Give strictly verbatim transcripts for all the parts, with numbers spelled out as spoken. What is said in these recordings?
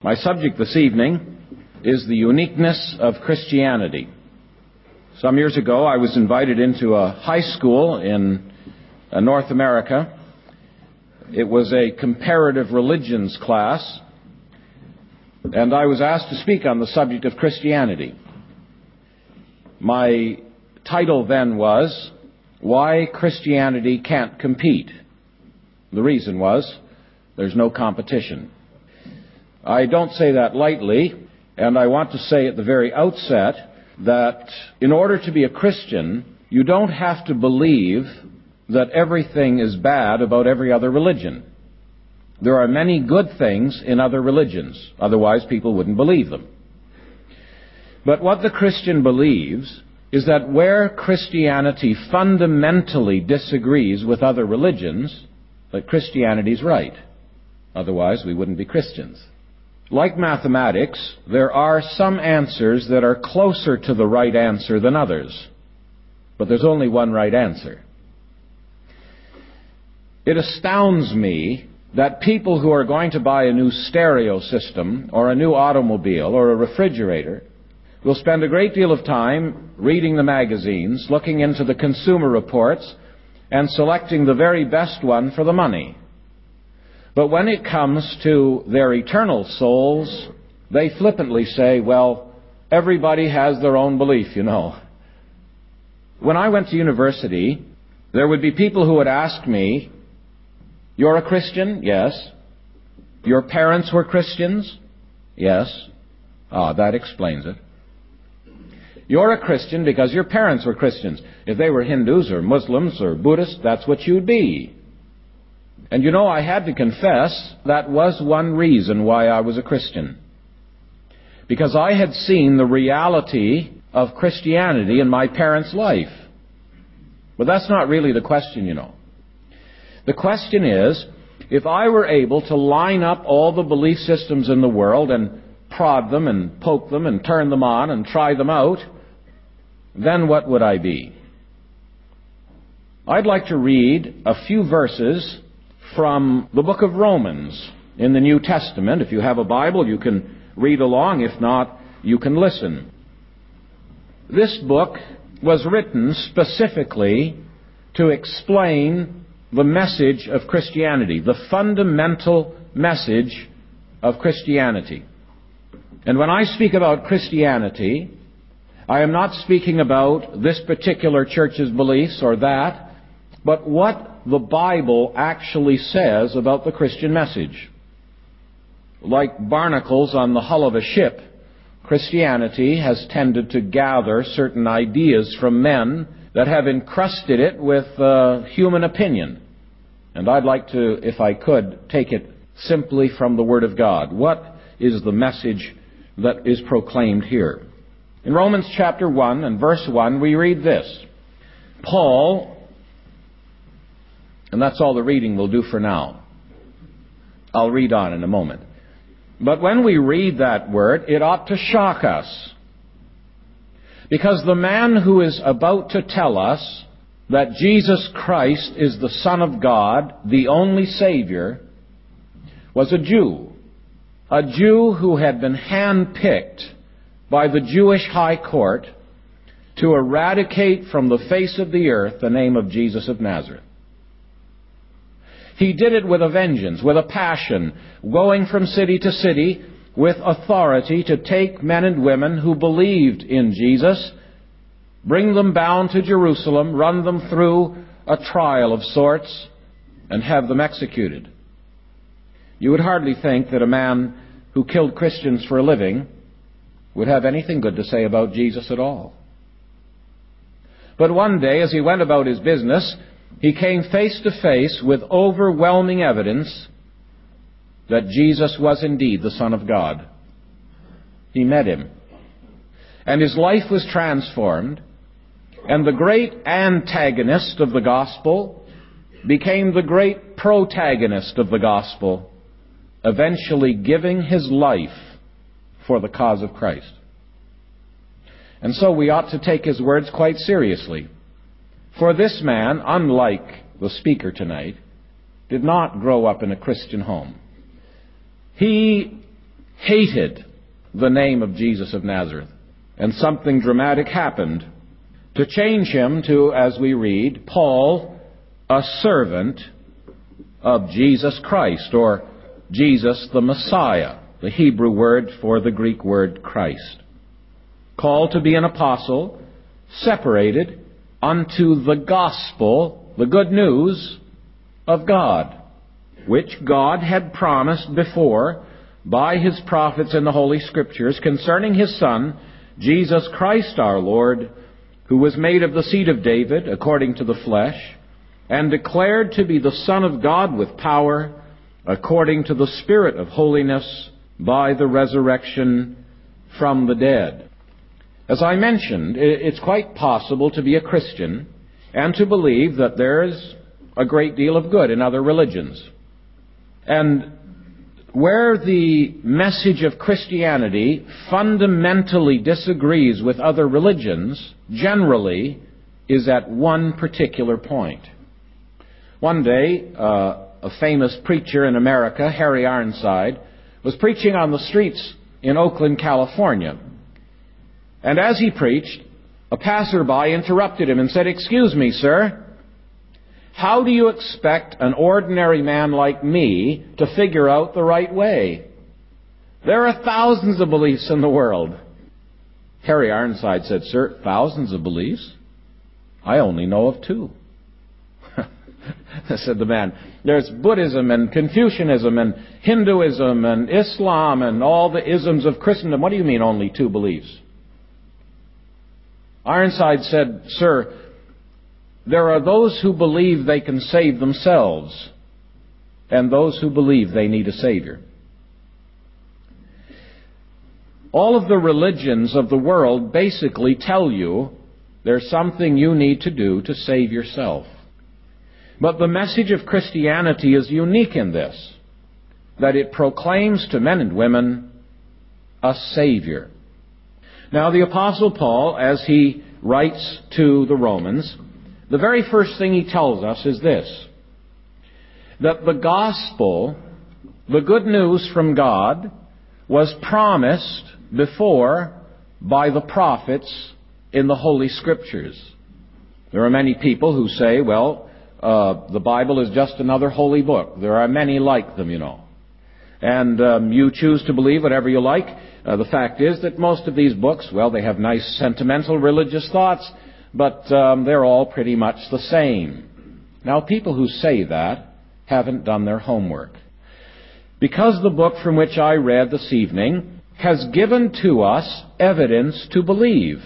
My subject this evening is the uniqueness of Christianity. Some years ago, I was invited into a high school in uh, North America. It was a comparative religions class, and I was asked to speak on the subject of Christianity. My title then was, Why Christianity Can't Compete. The reason was, there's no competition. I don't say that lightly, and I want to say at the very outset that in order to be a Christian, you don't have to believe that everything is bad about every other religion. There are many good things in other religions, otherwise people wouldn't believe them. But what the Christian believes is that where Christianity fundamentally disagrees with other religions, that Christianity's right. Otherwise we wouldn't be Christians. Like mathematics, there are some answers that are closer to the right answer than others. But there's only one right answer. It astounds me that people who are going to buy a new stereo system or a new automobile or a refrigerator will spend a great deal of time reading the magazines, looking into the consumer reports, and selecting the very best one for the money. But when it comes to their eternal souls, they flippantly say, well, everybody has their own belief, you know. When I went to university, there would be people who would ask me, you're a Christian? Yes. Your parents were Christians? Yes. Ah, that explains it. You're a Christian because your parents were Christians. If they were Hindus or Muslims or Buddhists, that's what you'd be. And you know, I had to confess, that was one reason why I was a Christian. Because I had seen the reality of Christianity in my parents' life. But that's not really the question, you know. The question is, if I were able to line up all the belief systems in the world and prod them and poke them and turn them on and try them out, then what would I be? I'd like to read a few verses from the book of Romans in the New Testament. If you have a Bible, you can read along. If not, you can listen. This book was written specifically to explain the message of Christianity, the fundamental message of Christianity. And when I speak about Christianity, I am not speaking about this particular church's beliefs or that, but what the Bible actually says about the Christian message. Like barnacles on the hull of a ship, Christianity has tended to gather certain ideas from men that have encrusted it with uh, human opinion. And I'd like to, if I could, take it simply from the Word of God. What is the message that is proclaimed here? In Romans chapter one and verse one, we read this. Paul, and that's all the reading we'll do for now. I'll read on in a moment. But when we read that word, it ought to shock us. Because the man who is about to tell us that Jesus Christ is the Son of God, the only Savior, was a Jew. A Jew who had been handpicked by the Jewish high court to eradicate from the face of the earth the name of Jesus of Nazareth. He did it with a vengeance, with a passion, going from city to city with authority to take men and women who believed in Jesus, bring them bound to Jerusalem, run them through a trial of sorts, and have them executed. You would hardly think that a man who killed Christians for a living would have anything good to say about Jesus at all. But one day, as he went about his business, he came face to face with overwhelming evidence that Jesus was indeed the Son of God. He met him. And his life was transformed. And the great antagonist of the gospel became the great protagonist of the gospel, eventually giving his life for the cause of Christ. And so we ought to take his words quite seriously. For this man, unlike the speaker tonight, did not grow up in a Christian home. He hated the name of Jesus of Nazareth. And something dramatic happened to change him to, as we read, Paul, a servant of Jesus Christ, or Jesus the Messiah, the Hebrew word for the Greek word Christ. Called to be an apostle, separated unto the gospel, the good news of God, which God had promised before by his prophets in the Holy Scriptures concerning his Son, Jesus Christ our Lord, who was made of the seed of David according to the flesh, and declared to be the Son of God with power, according to the Spirit of holiness, by the resurrection from the dead. As I mentioned, it's quite possible to be a Christian and to believe that there's a great deal of good in other religions. And where the message of Christianity fundamentally disagrees with other religions, generally, is at one particular point. One day, uh, a famous preacher in America, Harry Ironside, was preaching on the streets in Oakland, California. And as he preached, a passerby interrupted him and said, "Excuse me, sir, how do you expect an ordinary man like me to figure out the right way? There are thousands of beliefs in the world." Harry Ironside said, "Sir, thousands of beliefs? I only know of two." Said the man, "There's Buddhism and Confucianism and Hinduism and Islam and all the isms of Christendom. What do you mean only two beliefs?" Ironside said, "Sir, there are those who believe they can save themselves and those who believe they need a Savior. All of the religions of the world basically tell you there's something you need to do to save yourself. But the message of Christianity is unique in this, that it proclaims to men and women a Savior." Now, the Apostle Paul, as he writes to the Romans, the very first thing he tells us is this, that the gospel, the good news from God, was promised before by the prophets in the Holy Scriptures. There are many people who say, well, uh, the Bible is just another holy book. There are many like them, you know. And um, you choose to believe whatever you like. Uh, the fact is that most of these books, well, they have nice sentimental religious thoughts, but um, they're all pretty much the same. Now, people who say that haven't done their homework. Because the book from which I read this evening has given to us evidence to believe.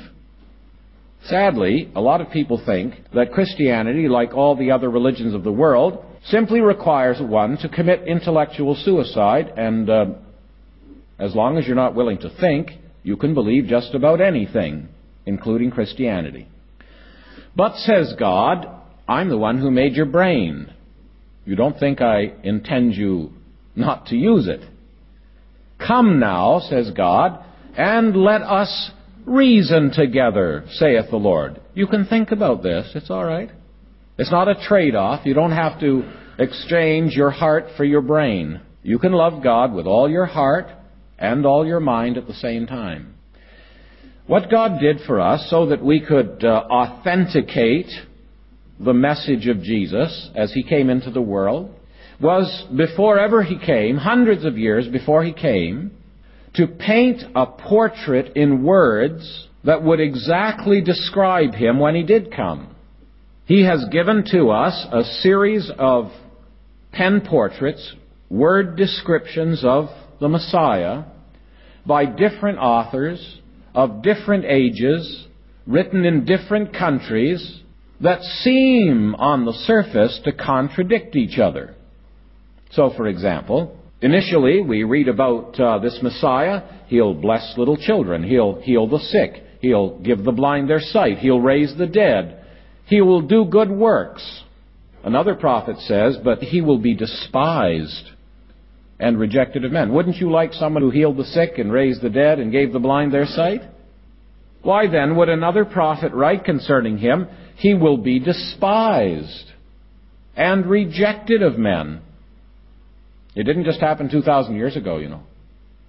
Sadly, a lot of people think that Christianity, like all the other religions of the world, simply requires one to commit intellectual suicide, and uh, as long as you're not willing to think, you can believe just about anything, including Christianity. But, says God, I'm the one who made your brain. You don't think I intend you not to use it. Come now, says God, and let us reason together, saith the Lord. You can think about this. It's all right. It's not a trade-off. You don't have to exchange your heart for your brain. You can love God with all your heart and all your mind at the same time. What God did for us so that we could uh, authenticate the message of Jesus as he came into the world was, before ever he came, hundreds of years before he came, to paint a portrait in words that would exactly describe him when he did come. He has given to us a series of pen portraits, word descriptions of the Messiah by different authors of different ages, written in different countries, that seem on the surface to contradict each other. So, for example, initially we read about uh, this Messiah. He'll bless little children. He'll heal the sick. He'll give the blind their sight. He'll raise the dead. He will do good works. Another prophet says, but he will be despised and rejected of men. Wouldn't you like someone who healed the sick and raised the dead and gave the blind their sight? Why then would another prophet write concerning him, he will be despised and rejected of men? It didn't just happen two thousand years ago, you know.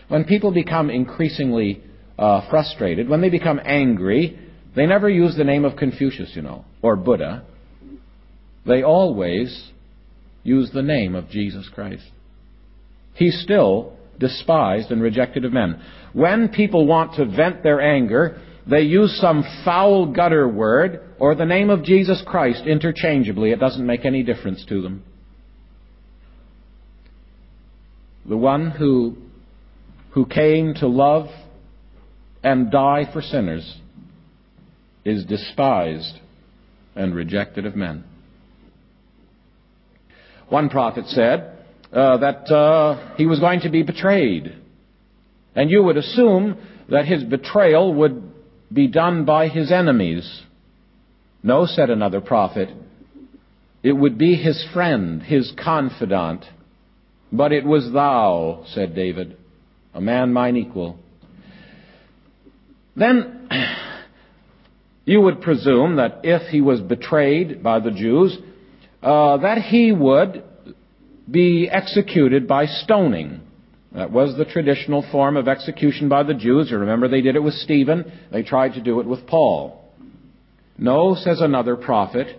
When people become increasingly uh, frustrated, when they become angry, they never use the name of Confucius, you know, or Buddha. They always use the name of Jesus Christ. He's still despised and rejected of men. When people want to vent their anger, they use some foul gutter word or the name of Jesus Christ interchangeably. It doesn't make any difference to them. The one who, who came to love and die for sinners is despised and rejected of men. One prophet said uh, that uh, he was going to be betrayed. And you would assume that his betrayal would be done by his enemies. No, said another prophet, it would be his friend, his confidant. But it was thou, said David, a man mine equal. Then you would presume that if he was betrayed by the Jews, uh, that he would be executed by stoning. That was the traditional form of execution by the Jews. You remember they did it with Stephen. They tried to do it with Paul. No, says another prophet,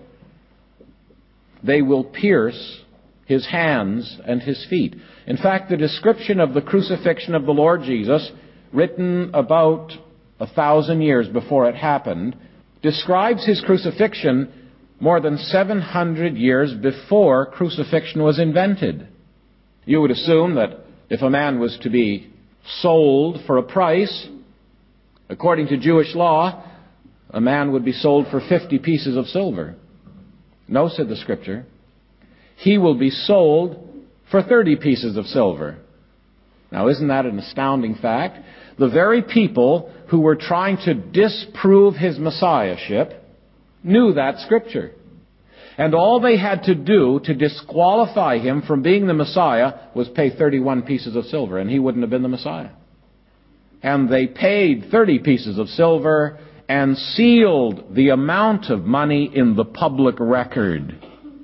they will pierce his hands and his feet. In fact, the description of the crucifixion of the Lord Jesus, written about a thousand years before it happened, describes his crucifixion more than seven hundred years before crucifixion was invented. You would assume that if a man was to be sold for a price, according to Jewish law, a man would be sold for fifty pieces of silver. No, said the Scripture. He will be sold for thirty pieces of silver. Now, isn't that an astounding fact? The very people who were trying to disprove his messiahship knew that Scripture. And all they had to do to disqualify him from being the Messiah was pay thirty-one pieces of silver, and he wouldn't have been the Messiah. And they paid thirty pieces of silver and sealed the amount of money in the public record.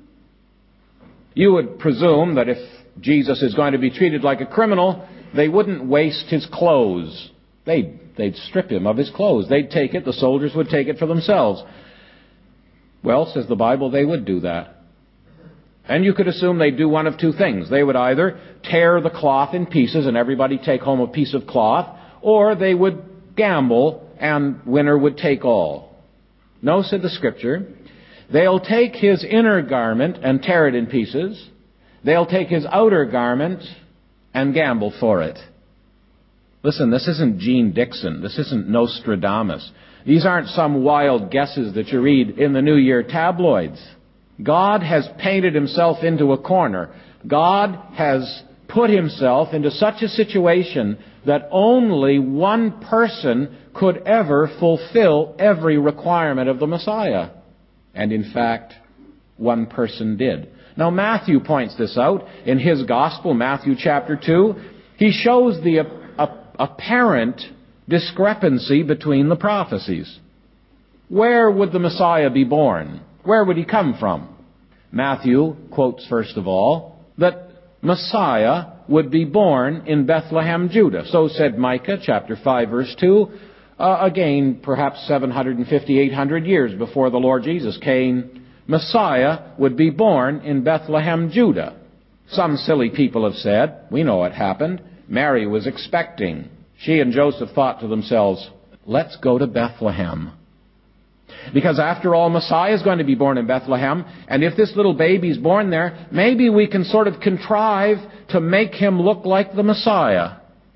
You would presume that if Jesus is going to be treated like a criminal, they wouldn't waste his clothes. They'd, they'd strip him of his clothes. They'd take it. The soldiers would take it for themselves. Well, says the Bible, they would do that. And you could assume they'd do one of two things. They would either tear the cloth in pieces and everybody take home a piece of cloth, or they would gamble and winner would take all. No, said the Scripture, they'll take his inner garment and tear it in pieces. They'll take his outer garment and gamble for it. Listen, this isn't Gene Dixon. This isn't Nostradamus. These aren't some wild guesses that you read in the New Year tabloids. God has painted himself into a corner. God has put himself into such a situation that only one person could ever fulfill every requirement of the Messiah. And in fact, one person did. Now, Matthew points this out in his Gospel, Matthew chapter two. He shows the apparent discrepancy between the prophecies. Where would the Messiah be born? Where would he come from? Matthew quotes, first of all, that Messiah would be born in Bethlehem, Judah. So said Micah, chapter five, verse two. Uh, again, perhaps seven hundred fifty, eight hundred years before the Lord Jesus came, Messiah would be born in Bethlehem, Judah. Some silly people have said, we know what happened. Mary was expecting. She and Joseph thought to themselves, let's go to Bethlehem. Because after all, Messiah is going to be born in Bethlehem, and if this little baby's born there, maybe we can sort of contrive to make him look like the Messiah.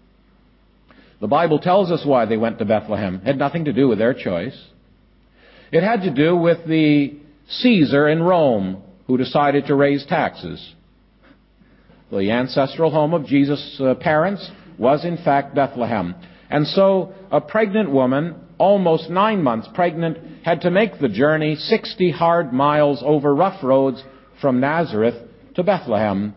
The Bible tells us why they went to Bethlehem. It had nothing to do with their choice. It had to do with the Caesar in Rome who decided to raise taxes. The ancestral home of Jesus' uh, parents was in fact Bethlehem. And so a pregnant woman, almost nine months pregnant, had to make the journey sixty hard miles over rough roads from Nazareth to Bethlehem.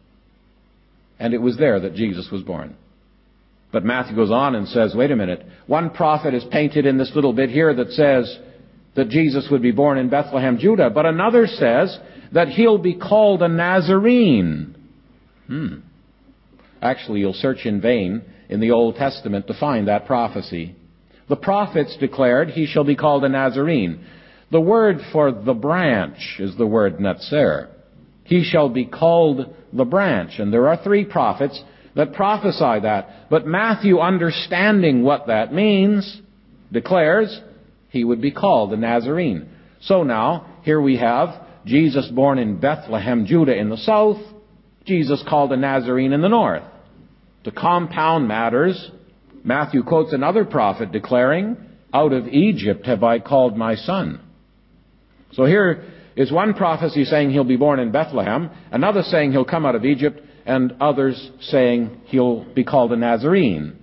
And it was there that Jesus was born. But Matthew goes on and says, wait a minute, one prophet is painted in this little bit here that says that Jesus would be born in Bethlehem, Judah, but another says that he'll be called a Nazarene. Hmm. Actually, you'll search in vain in the Old Testament to find that prophecy. The prophets declared, he shall be called a Nazarene. The word for the branch is the word netzer. He shall be called the branch. And there are three prophets that prophesy that. But Matthew, understanding what that means, declares he would be called a Nazarene. So now, here we have Jesus born in Bethlehem, Judah in the south, Jesus called a Nazarene in the north. To compound matters, Matthew quotes another prophet declaring, out of Egypt have I called my son. So here is one prophecy saying he'll be born in Bethlehem, another saying he'll come out of Egypt, and others saying he'll be called a Nazarene.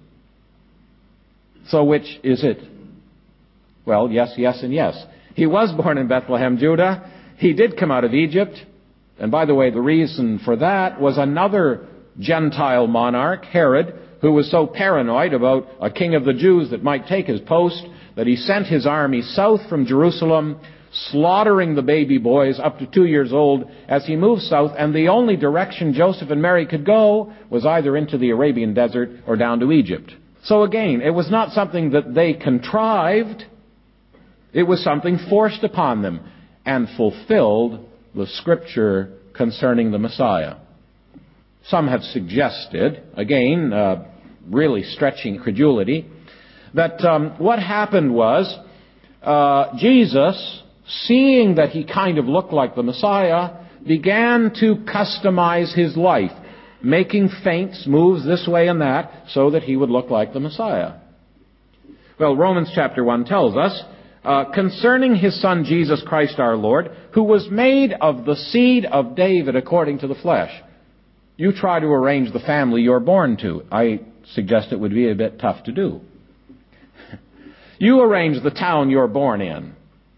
So which is it? Well, yes, yes, and yes. He was born in Bethlehem, Judah. He did come out of Egypt. And by the way, the reason for that was another Gentile monarch, Herod, who was so paranoid about a king of the Jews that might take his post that he sent his army south from Jerusalem, slaughtering the baby boys up to two years old as he moved south, and the only direction Joseph and Mary could go was either into the Arabian desert or down to Egypt. So again, it was not something that they contrived. It was something forced upon them and fulfilled the Scripture concerning the Messiah. Some have suggested, again, uh, really stretching credulity, that um, what happened was uh, Jesus, seeing that he kind of looked like the Messiah, began to customize his life, making feints, moves this way and that, so that he would look like the Messiah. Well, Romans chapter one tells us, uh, concerning his Son Jesus Christ our Lord, who was made of the seed of David according to the flesh. You try to arrange the family you're born to. I suggest it would be a bit tough to do. You arrange the town you're born in.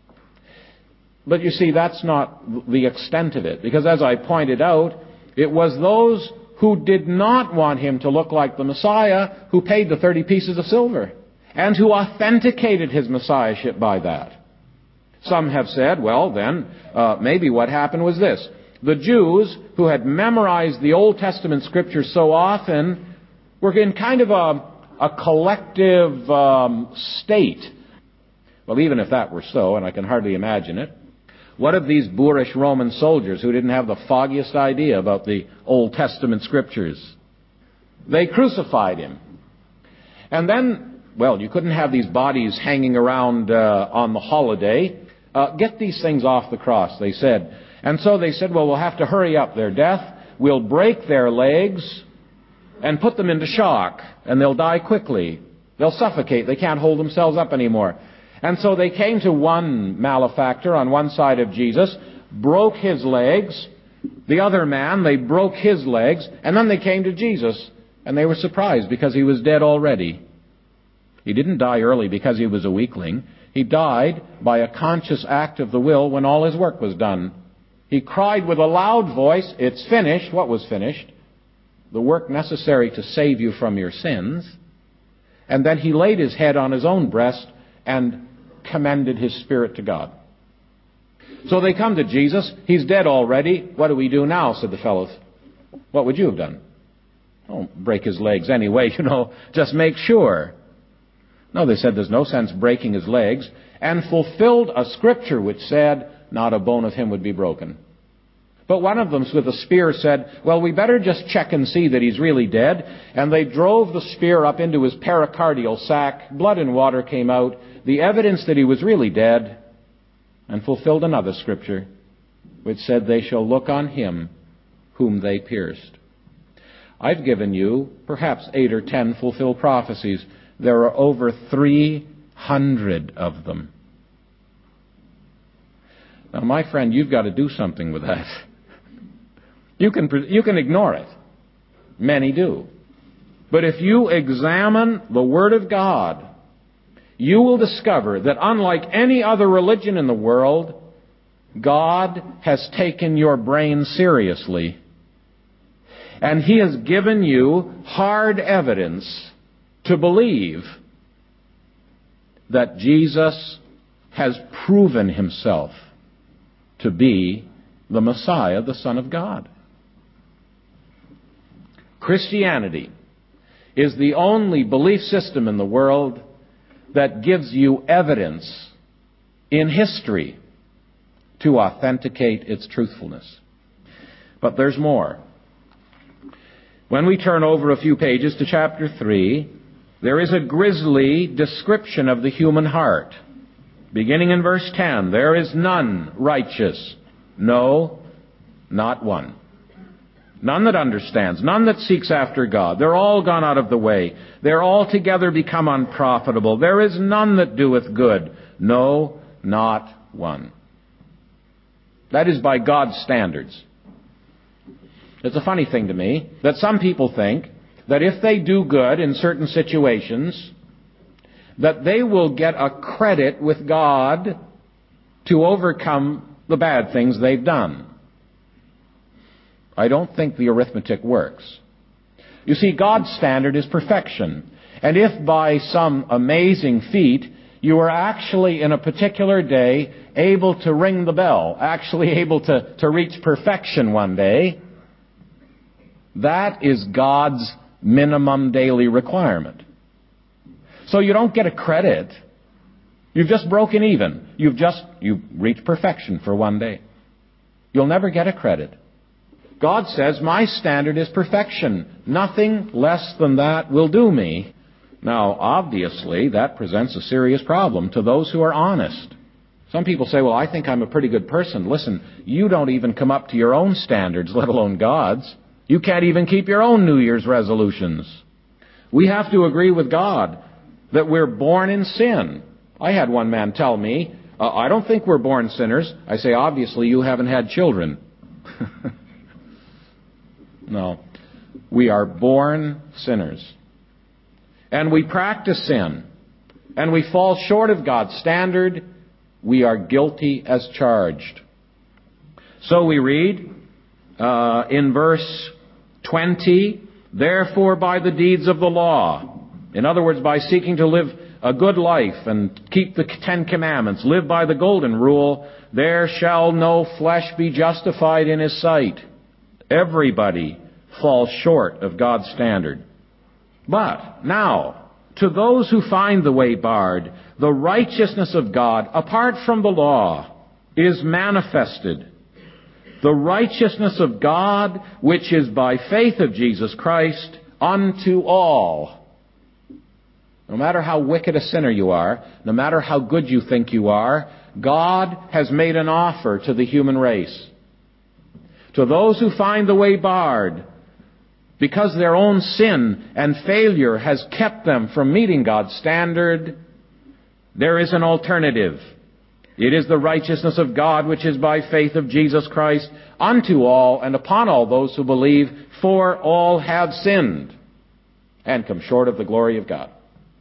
But you see, that's not the extent of it. Because as I pointed out, it was those who did not want him to look like the Messiah who paid the thirty pieces of silver, and who authenticated his Messiahship by that. Some have said, well then, uh, maybe what happened was this. The Jews, who had memorized the Old Testament Scriptures so often, were in kind of a, a collective um, state. Well, even if that were so, and I can hardly imagine it, what of these boorish Roman soldiers who didn't have the foggiest idea about the Old Testament Scriptures? They crucified him. And then, well, you couldn't have these bodies hanging around uh, on the holiday. Uh, get these things off the cross, they said. And so they said, well, we'll have to hurry up their death. We'll break their legs and put them into shock, and they'll die quickly. They'll suffocate. They can't hold themselves up anymore. And so they came to one malefactor on one side of Jesus, broke his legs. The other man, they broke his legs, and then they came to Jesus, and they were surprised because he was dead already. He didn't die early because he was a weakling. He died by a conscious act of the will when all his work was done. He cried with a loud voice, it's finished. What was finished? The work necessary to save you from your sins. And then he laid his head on his own breast and commended his spirit to God. So they come to Jesus. He's dead already. What do we do now? Said the fellows. What would you have done? Oh, break his legs anyway, you know, just make sure. No, they said there's no sense breaking his legs, and fulfilled a scripture which said, not a bone of him would be broken. But one of them with a spear said, well, we better just check and see that he's really dead. And they drove the spear up into his pericardial sac. Blood and water came out. The evidence that he was really dead. And fulfilled another scripture which said, they shall look on him whom they pierced. I've given you perhaps eight or ten fulfilled prophecies. There are over three hundred of them. Now, my friend, you've got to do something with that. You can, you can ignore it. Many do. But if you examine the Word of God, you will discover that unlike any other religion in the world, God has taken your brain seriously. And He has given you hard evidence to believe that Jesus has proven Himself to be the Messiah, the Son of God. Christianity is the only belief system in the world that gives you evidence in history to authenticate its truthfulness. But there's more. When we turn over a few pages to chapter three, there is a grisly description of the human heart. Beginning in verse ten, there is none righteous, no, not one. None that understands, none that seeks after God. They're all gone out of the way. They're altogether become unprofitable. There is none that doeth good, no, not one. That is by God's standards. It's a funny thing to me that some people think that if they do good in certain situations, that they will get a credit with God to overcome the bad things they've done. I don't think the arithmetic works. You see, God's standard is perfection. And if by some amazing feat you are actually in a particular day able to ring the bell, actually able to, to reach perfection one day, that is God's minimum daily requirement. So you don't get a credit. You've just broken even. You've just, you've reached perfection for one day. You'll never get a credit. God says, my standard is perfection. Nothing less than that will do me. Now, obviously, that presents a serious problem to those who are honest. Some people say, well, I think I'm a pretty good person. Listen, you don't even come up to your own standards, let alone God's. You can't even keep your own New Year's resolutions. We have to agree with God that we're born in sin. I had one man tell me, uh, I don't think we're born sinners. I say, obviously, you haven't had children. No. We are born sinners. And we practice sin. And we fall short of God's standard. We are guilty as charged. So we read uh, in verse twenty, therefore by the deeds of the law, in other words, by seeking to live a good life and keep the Ten Commandments, live by the golden rule, there shall no flesh be justified in his sight. Everybody falls short of God's standard. But now, to those who find the way barred, the righteousness of God, apart from the law, is manifested. The righteousness of God, which is by faith of Jesus Christ, unto all. No matter how wicked a sinner you are, no matter how good you think you are, God has made an offer to the human race. To those who find the way barred, because their own sin and failure has kept them from meeting God's standard, there is an alternative. It is the righteousness of God, which is by faith of Jesus Christ, unto all and upon all those who believe, for all have sinned and come short of the glory of God.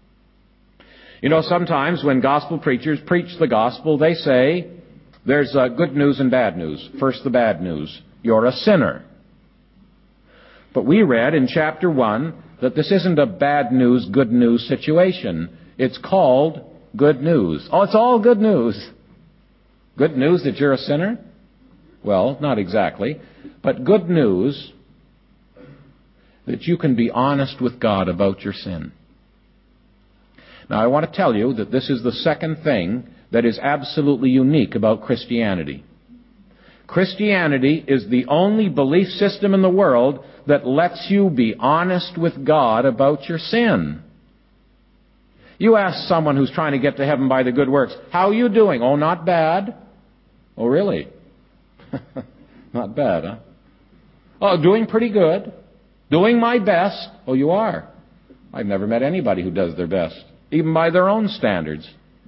You know, sometimes when gospel preachers preach the gospel, they say, there's uh, good news and bad news. First, the bad news. You're a sinner. But we read in chapter one that this isn't a bad news, good news situation. It's called good news. Oh, it's all good news. Good news that you're a sinner? Well, not exactly. But good news that you can be honest with God about your sin. Now, I want to tell you that this is the second thing that is absolutely unique about Christianity. Christianity is the only belief system in the world that lets you be honest with God about your sin. You ask someone who's trying to get to heaven by the good works, how are you doing? Oh, not bad. Oh, really? Not bad, huh? Oh, doing pretty good. Doing my best. Oh, you are. I've never met anybody who does their best, even by their own standards.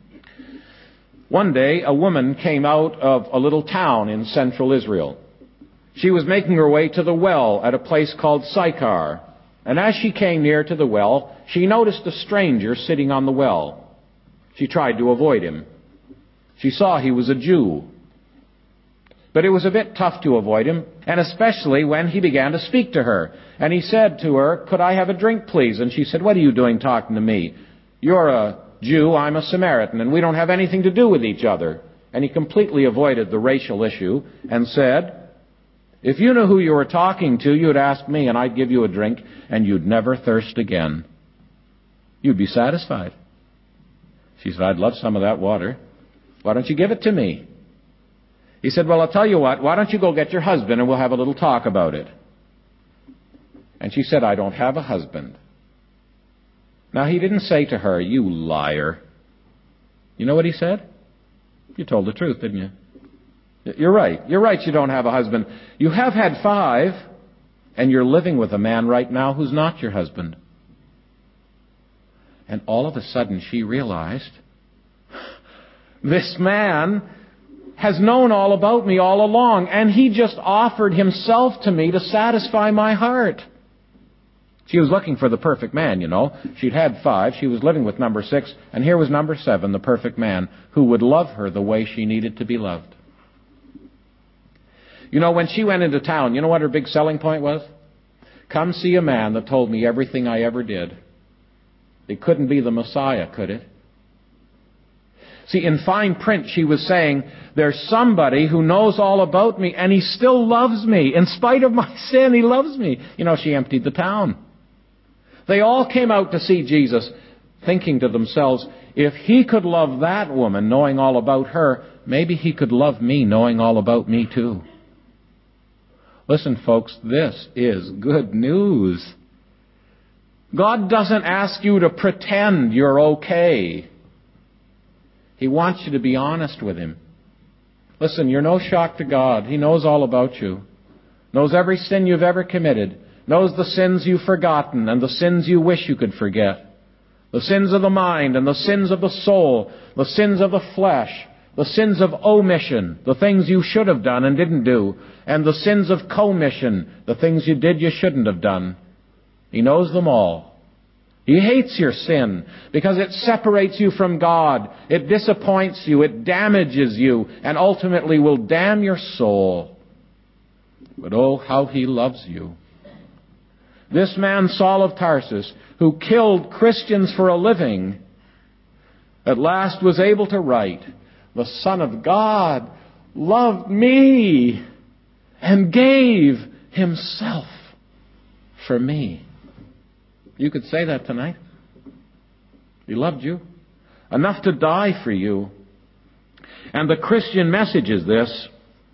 One day, a woman came out of a little town in central Israel. She was making her way to the well at a place called Sychar. And as she came near to the well, she noticed a stranger sitting on the well. She tried to avoid him. She saw he was a Jew. But it was a bit tough to avoid him, and especially when he began to speak to her. And he said to her, could I have a drink, please? And she said, what are you doing talking to me? You're a Jew, I'm a Samaritan, and we don't have anything to do with each other. And he completely avoided the racial issue and said, If you knew who you were talking to, you'd ask me and I'd give you a drink and you'd never thirst again. You'd be satisfied. She said, I'd love some of that water. Why don't you give it to me? He said, well, I'll tell you what, why don't you go get your husband and we'll have a little talk about it. And she said, I don't have a husband. Now, he didn't say to her, you liar. You know what he said? You told the truth, didn't you? You're right. You're right, you don't have a husband. You have had five, and you're living with a man right now who's not your husband. And all of a sudden she realized, this man has known all about me all along, and he just offered himself to me to satisfy my heart. She was looking for the perfect man, you know. She'd had five. She was living with number six. And here was number seven, the perfect man, who would love her the way she needed to be loved. You know, when she went into town, you know what her big selling point was? Come see a man that told me everything I ever did. It couldn't be the Messiah, could it? See, in fine print, she was saying, there's somebody who knows all about me, and he still loves me. In spite of my sin, he loves me. You know, she emptied the town. They all came out to see Jesus, thinking to themselves, if he could love that woman, knowing all about her, maybe he could love me, knowing all about me too. Listen, folks, this is good news. God doesn't ask you to pretend you're okay. He wants you to be honest with him. Listen, you're no shock to God. He knows all about you. Knows every sin you've ever committed. Knows the sins you've forgotten and the sins you wish you could forget. The sins of the mind and the sins of the soul. The sins of the flesh. The sins of omission. The things you should have done and didn't do. And the sins of commission. The things you did you shouldn't have done. He knows them all. He hates your sin because it separates you from God. It disappoints you. It damages you and ultimately will damn your soul. But oh, how he loves you. This man, Saul of Tarsus, who killed Christians for a living, at last was able to write, the Son of God loved me and gave himself for me. You could say that tonight. He loved you enough to die for you. And the Christian message is this: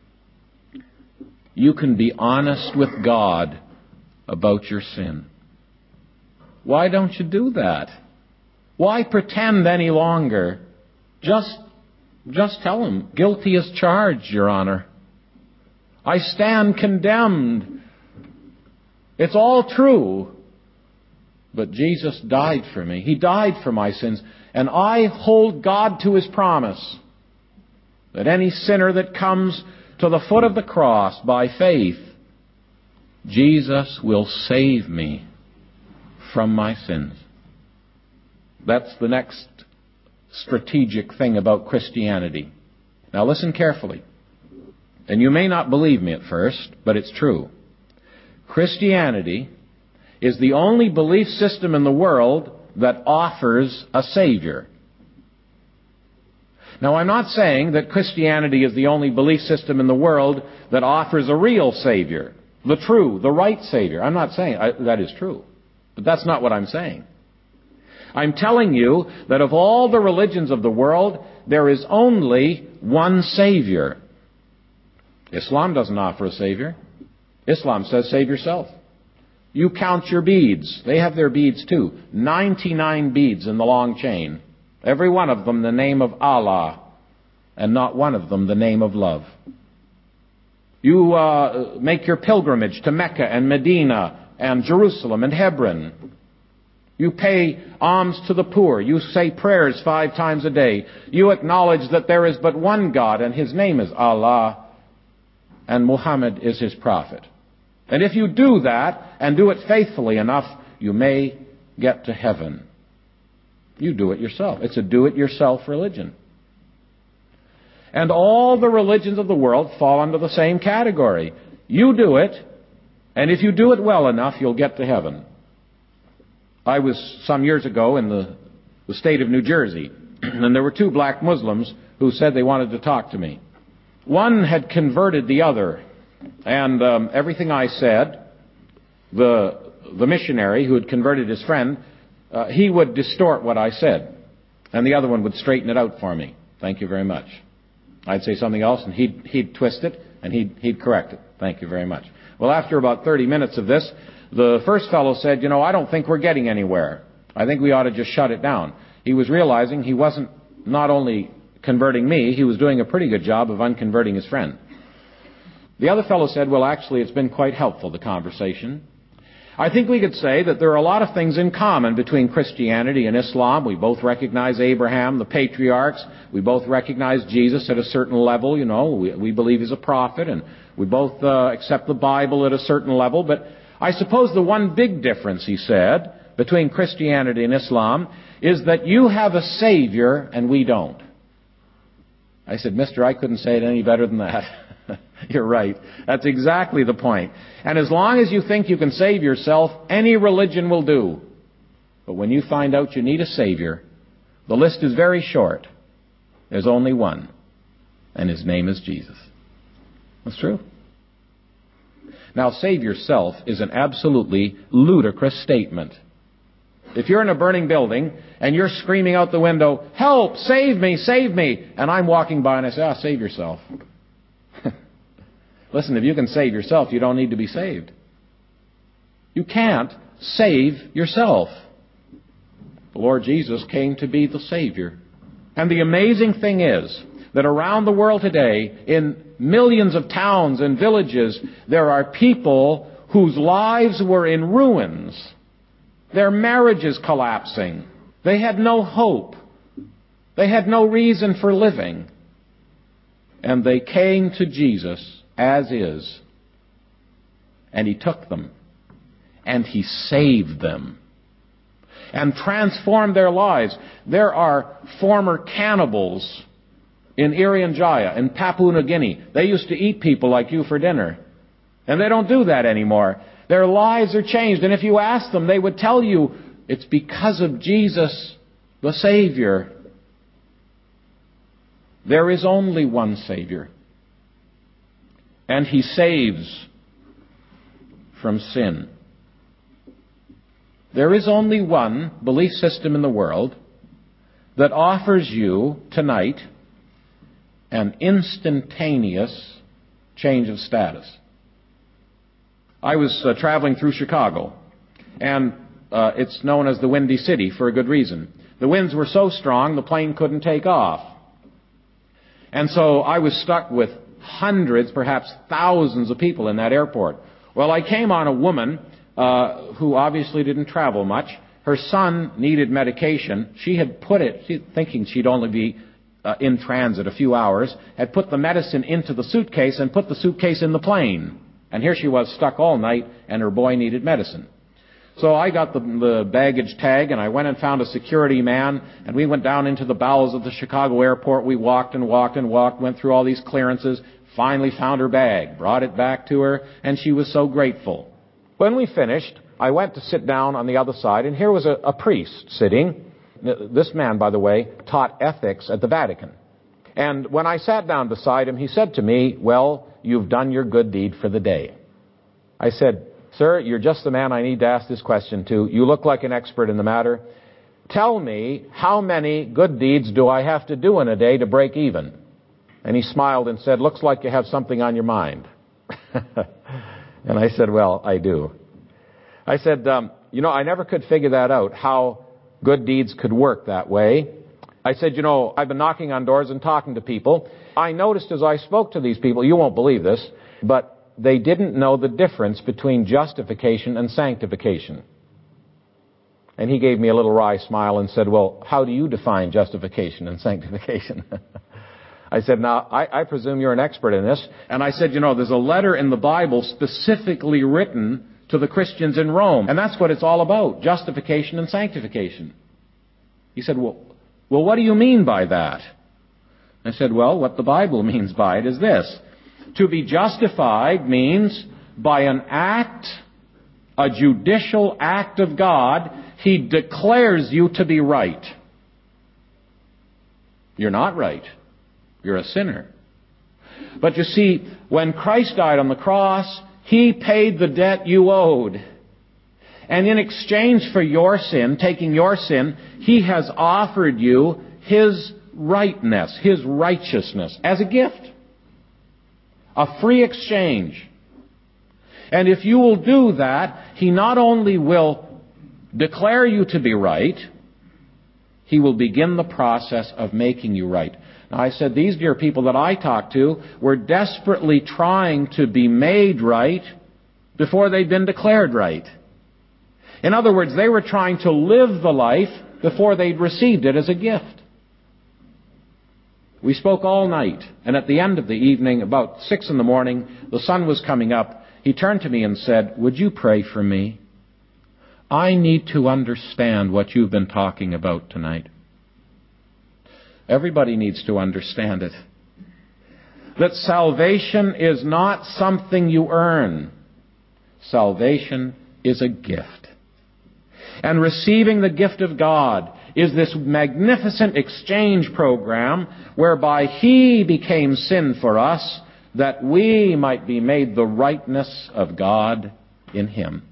you can be honest with God about your sin. Why don't you do that? Why pretend any longer? Just, just tell him, guilty as charged, Your Honor. I stand condemned. It's all true. But Jesus died for me. He died for my sins. And I hold God to his promise that any sinner that comes to the foot of the cross by faith, Jesus will save me from my sins. That's the next strategic thing about Christianity. Now listen carefully. And you may not believe me at first, but it's true. Christianity is the only belief system in the world that offers a Savior. Now, I'm not saying that Christianity is the only belief system in the world that offers a real Savior, the true, the right Savior. I'm not saying I, that is true, but that's not what I'm saying. I'm telling you that of all the religions of the world, there is only one Savior. Islam doesn't offer a Savior. Islam says, save yourself. You count your beads. They have their beads too. ninety-nine beads in the long chain. Every one of them the name of Allah, and not one of them the name of love. You uh, make your pilgrimage to Mecca and Medina and Jerusalem and Hebron. You pay alms to the poor. You say prayers five times a day. You acknowledge that there is but one God, and his name is Allah, and Muhammad is his prophet. And if you do that, and do it faithfully enough, you may get to heaven. You do it yourself. It's a do-it-yourself religion. And all the religions of the world fall under the same category. You do it, and if you do it well enough, you'll get to heaven. I was some years ago in the, the state of New Jersey, and there were two black Muslims who said they wanted to talk to me. One had converted the other. And um, everything I said, the, the missionary who had converted his friend, uh, he would distort what I said. And the other one would straighten it out for me. Thank you very much. I'd say something else, and he'd, he'd twist it, and he'd, he'd correct it. Thank you very much. Well, after about thirty minutes of this, the first fellow said, you know, I don't think we're getting anywhere. I think we ought to just shut it down. He was realizing he wasn't not only converting me, he was doing a pretty good job of unconverting his friend. The other fellow said, well, actually, it's been quite helpful, the conversation. I think we could say that there are a lot of things in common between Christianity and Islam. We both recognize Abraham, the patriarchs. We both recognize Jesus at a certain level. You know, we, we believe he's a prophet, and we both uh, accept the Bible at a certain level. But I suppose the one big difference, he said, between Christianity and Islam is that you have a Savior and we don't. I said, mister, I couldn't say it any better than that. You're right. That's exactly the point. And as long as you think you can save yourself, any religion will do. But when you find out you need a Savior, the list is very short. There's only one, and his name is Jesus. That's true. Now, save yourself is an absolutely ludicrous statement. If you're in a burning building and you're screaming out the window, help, save me, save me, and I'm walking by and I say, ah, save yourself. Listen, if you can save yourself, you don't need to be saved. You can't save yourself. The Lord Jesus came to be the Savior. And the amazing thing is that around the world today, in millions of towns and villages, there are people whose lives were in ruins. Their marriages collapsing. They had no hope. They had no reason for living. And they came to Jesus as is. And he took them. And he saved them. And transformed their lives. There are former cannibals in Irian Jaya, in Papua New Guinea. They used to eat people like you for dinner. And they don't do that anymore. Their lives are changed. And if you ask them, they would tell you it's because of Jesus, the Savior. There is only one Savior. And he saves from sin. There is only one belief system in the world that offers you tonight an instantaneous change of status. I was uh, traveling through Chicago, and uh, it's known as the Windy City for a good reason. The winds were so strong the plane couldn't take off. And so I was stuck with hundreds, perhaps thousands of people in that airport. Well, I came on a woman uh, who obviously didn't travel much. Her son needed medication. She had put it, she, thinking she'd only be uh, in transit a few hours, had put the medicine into the suitcase and put the suitcase in the plane. And here she was stuck all night, and her boy needed medicine. So I got the, the baggage tag, and I went and found a security man, and we went down into the bowels of the Chicago airport. We walked and walked and walked, went through all these clearances, finally found her bag, brought it back to her, and she was so grateful. When we finished, I went to sit down on the other side, and here was a, a priest sitting. This man, by the way, taught ethics at the Vatican. And when I sat down beside him, he said to me, well, you've done your good deed for the day. I said, sir, you're just the man I need to ask this question to. You look like an expert in the matter. Tell me, how many good deeds do I have to do in a day to break even? And he smiled and said, looks like you have something on your mind. And I said, well, I do. I said, um, you know, I never could figure that out, how good deeds could work that way. I said, you know, I've been knocking on doors and talking to people. I noticed as I spoke to these people, you won't believe this, but they didn't know the difference between justification and sanctification. And he gave me a little wry smile and said, well, how do you define justification and sanctification? I said, now, I, I presume you're an expert in this. And I said, you know, there's a letter in the Bible specifically written to the Christians in Rome. And that's what it's all about, justification and sanctification. He said, well, well, what do you mean by that? I said, well, what the Bible means by it is this. To be justified means by an act, a judicial act of God, He declares you to be right. You're not right. You're a sinner. But you see, when Christ died on the cross, He paid the debt you owed. And in exchange for your sin, taking your sin, He has offered you His rightness, His righteousness, as a gift. A free exchange. And if you will do that, He not only will declare you to be right, He will begin the process of making you right. Now, I said these dear people that I talked to were desperately trying to be made right before they'd been declared right. In other words, they were trying to live the life before they'd received it as a gift. We spoke all night, and at the end of the evening, about six in the morning, the sun was coming up. He turned to me and said, "Would you pray for me? I need to understand what you've been talking about tonight." Everybody needs to understand it. That salvation is not something you earn. Salvation is a gift. And receiving the gift of God is this magnificent exchange program whereby He became sin for us that we might be made the rightness of God in Him.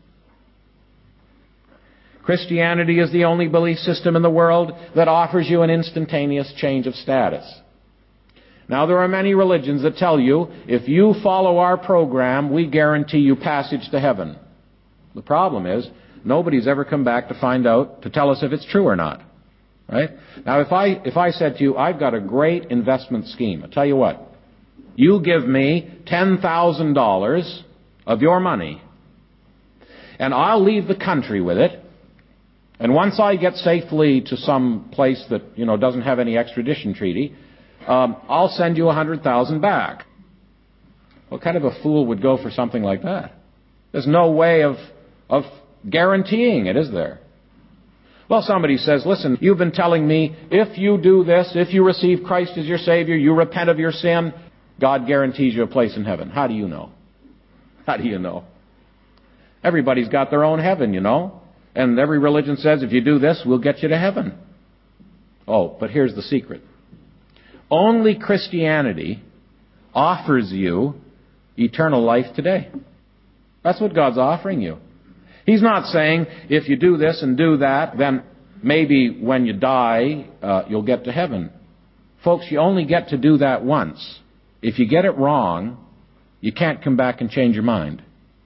Christianity is the only belief system in the world that offers you an instantaneous change of status. Now, there are many religions that tell you, if you follow our program, we guarantee you passage to heaven. The problem is, nobody's ever come back to find out, to tell us if it's true or not. Right? Now, if I, if I said to you, I've got a great investment scheme, I'll tell you what, you give me ten thousand dollars of your money, and I'll leave the country with it, and once I get safely to some place that, you know, doesn't have any extradition treaty, um, I'll send you one hundred thousand dollars back. What kind of a fool would go for something like that? There's no way of, of guaranteeing it, is there? Well, somebody says, listen, you've been telling me if you do this, if you receive Christ as your Savior, you repent of your sin, God guarantees you a place in heaven. How do you know? How do you know? Everybody's got their own heaven, you know. And every religion says, if you do this, we'll get you to heaven. Oh, but here's the secret. Only Christianity offers you eternal life today. That's what God's offering you. He's not saying, if you do this and do that, then maybe when you die, uh, you'll get to heaven. Folks, you only get to do that once. If you get it wrong, you can't come back and change your mind.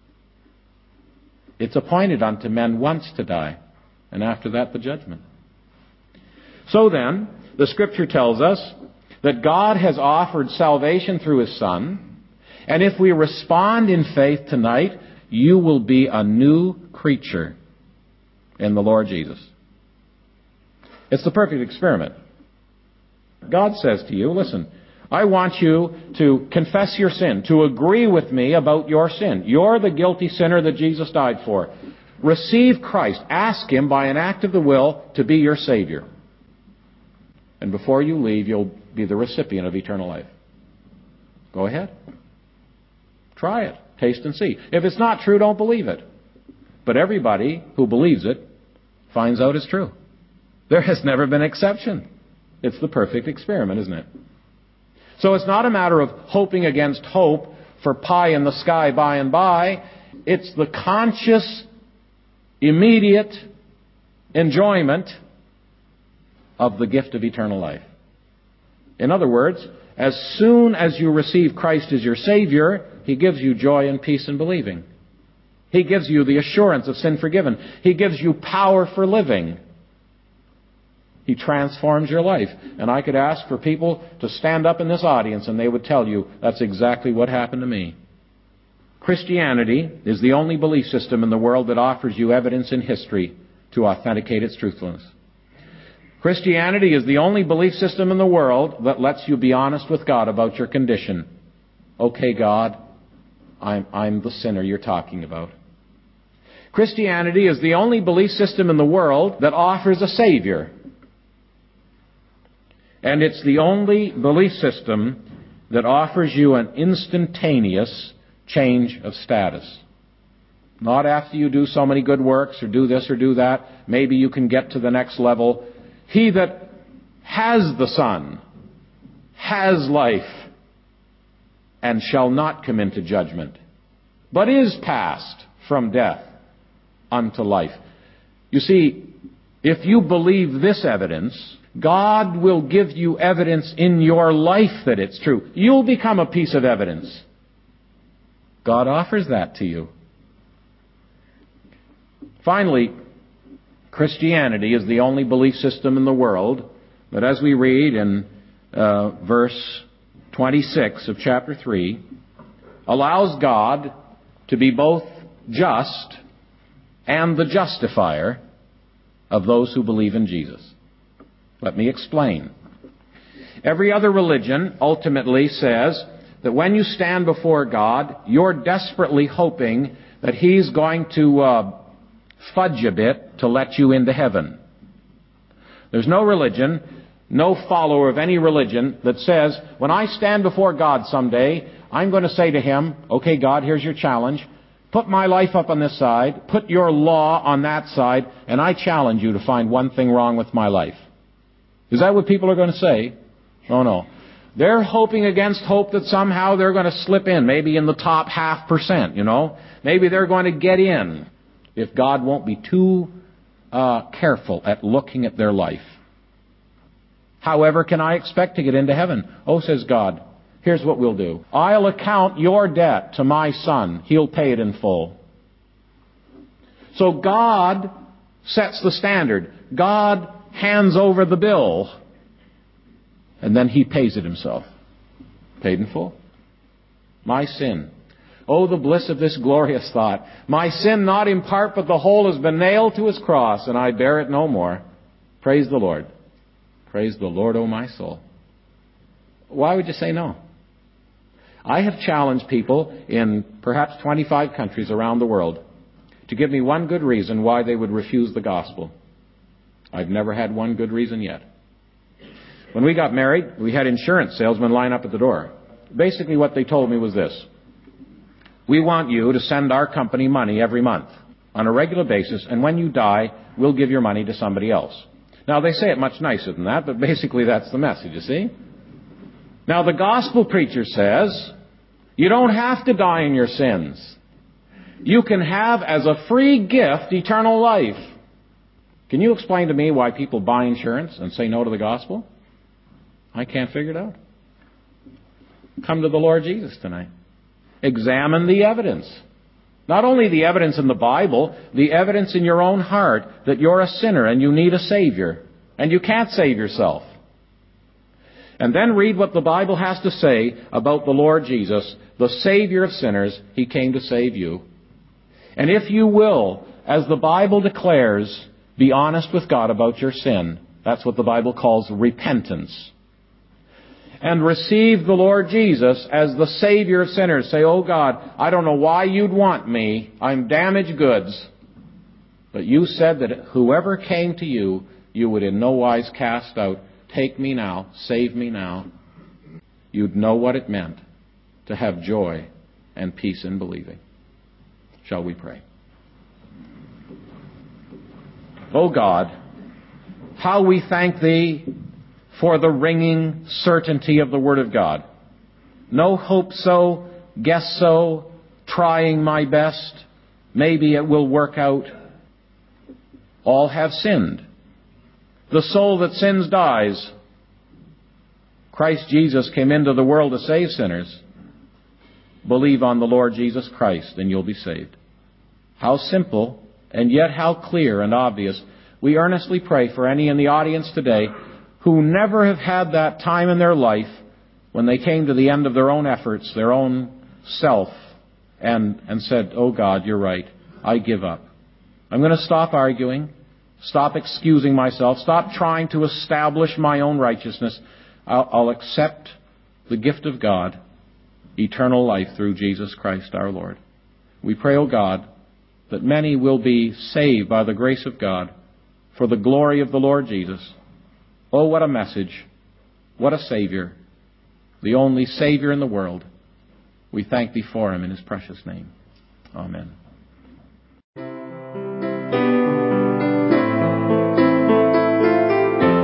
It's appointed unto men once to die, and after that the judgment. So then, the Scripture tells us that God has offered salvation through His Son, and if we respond in faith tonight, you will be a new creature in the Lord Jesus. It's the perfect experiment. God says to you, listen, I want you to confess your sin, to agree with me about your sin. You're the guilty sinner that Jesus died for. Receive Christ. Ask Him by an act of the will to be your Savior. And before you leave, you'll be the recipient of eternal life. Go ahead. Try it. Taste and see. If it's not true, don't believe it. But everybody who believes it finds out it's true. There has never been an exception. It's the perfect experiment, isn't it? So it's not a matter of hoping against hope for pie in the sky by and by. It's the conscious, immediate enjoyment of the gift of eternal life. In other words, as soon as you receive Christ as your Savior, He gives you joy and peace in believing. He gives you the assurance of sin forgiven. He gives you power for living. He transforms your life. And I could ask for people to stand up in this audience and they would tell you that's exactly what happened to me. Christianity is the only belief system in the world that offers you evidence in history to authenticate its truthfulness. Christianity is the only belief system in the world that lets you be honest with God about your condition. Okay, God, I'm, I'm the sinner you're talking about. Christianity is the only belief system in the world that offers a Savior. And it's the only belief system that offers you an instantaneous change of status. Not after you do so many good works or do this or do that. Maybe you can get to the next level. He that has the Son has life. and shall not come into judgment, but is passed from death unto life. You see, if you believe this evidence, God will give you evidence in your life that it's true. You'll become a piece of evidence. God offers that to you. Finally, Christianity is the only belief system in the world that, as we read in uh, verse twenty-six of chapter three, allows God to be both just and the justifier of those who believe in Jesus. Let me explain. Every other religion ultimately says that when you stand before God, you're desperately hoping that He's going to uh, fudge a bit to let you into heaven. There's no religion, no follower of any religion that says, when I stand before God someday, I'm going to say to Him, okay, God, here's your challenge. Put my life up on this side, put your law on that side, and I challenge you to find one thing wrong with my life. Is that what people are going to say? Oh, no. They're hoping against hope that somehow they're going to slip in, maybe in the top half percent, you know. Maybe they're going to get in if God won't be too uh, careful at looking at their life. However can I expect to get into heaven? Oh, says God, here's what we'll do. I'll account your debt to my Son. He'll pay it in full. So God sets the standard. God hands over the bill. And then He pays it Himself. Paid in full. My sin. Oh, the bliss of this glorious thought. My sin not in part, but the whole has been nailed to His cross, and I bear it no more. Praise the Lord. Praise the Lord, O my soul. Why would you say no? I have challenged people in perhaps twenty-five countries around the world to give me one good reason why they would refuse the gospel. I've never had one good reason yet. When we got married, we had insurance salesmen line up at the door. Basically what they told me was this. We want you to send our company money every month on a regular basis, and when you die, we'll give your money to somebody else. Now, they say it much nicer than that, but basically that's the message, you see. Now, the gospel preacher says, you don't have to die in your sins. You can have as a free gift eternal life. Can you explain to me why people buy insurance and say no to the gospel? I can't figure it out. Come to the Lord Jesus tonight. Examine the evidence. Not only the evidence in the Bible, the evidence in your own heart that you're a sinner and you need a Savior. And you can't save yourself. And then read what the Bible has to say about the Lord Jesus, the Savior of sinners. He came to save you. And if you will, as the Bible declares, be honest with God about your sin. That's what the Bible calls repentance. And receive the Lord Jesus as the Savior of sinners. Say, oh God, I don't know why you'd want me. I'm damaged goods. But you said that whoever came to you, you would in no wise cast out. Take me now. Save me now. You'd know what it meant to have joy and peace in believing. Shall we pray? Oh God, how we thank Thee for the ringing certainty of the Word of God. No hope so, guess so, trying my best, maybe it will work out. All have sinned. The soul that sins dies. Christ Jesus came into the world to save sinners. Believe on the Lord Jesus Christ and you'll be saved. How simple and yet how clear and obvious. We earnestly pray for any in the audience today who never have had that time in their life when they came to the end of their own efforts, their own self, and, and said, oh God, you're right. I give up. I'm going to stop arguing, stop excusing myself, stop trying to establish my own righteousness. I'll, I'll accept the gift of God, eternal life through Jesus Christ our Lord. We pray, oh God, that many will be saved by the grace of God for the glory of the Lord Jesus. Oh, what a message. What a Savior. The only Savior in the world. We thank Thee for Him in His precious name. Amen.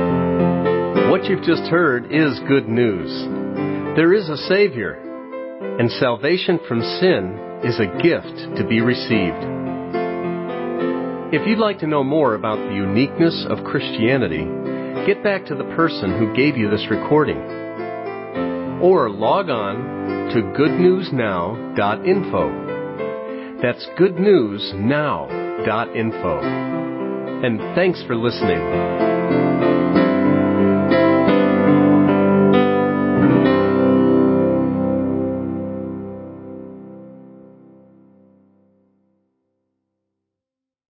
What you've just heard is good news. There is a Savior, and salvation from sin is a gift to be received. If you'd like to know more about the uniqueness of Christianity, get back to the person who gave you this recording, or log on to good news now dot info. That's good news now dot info. And thanks for listening.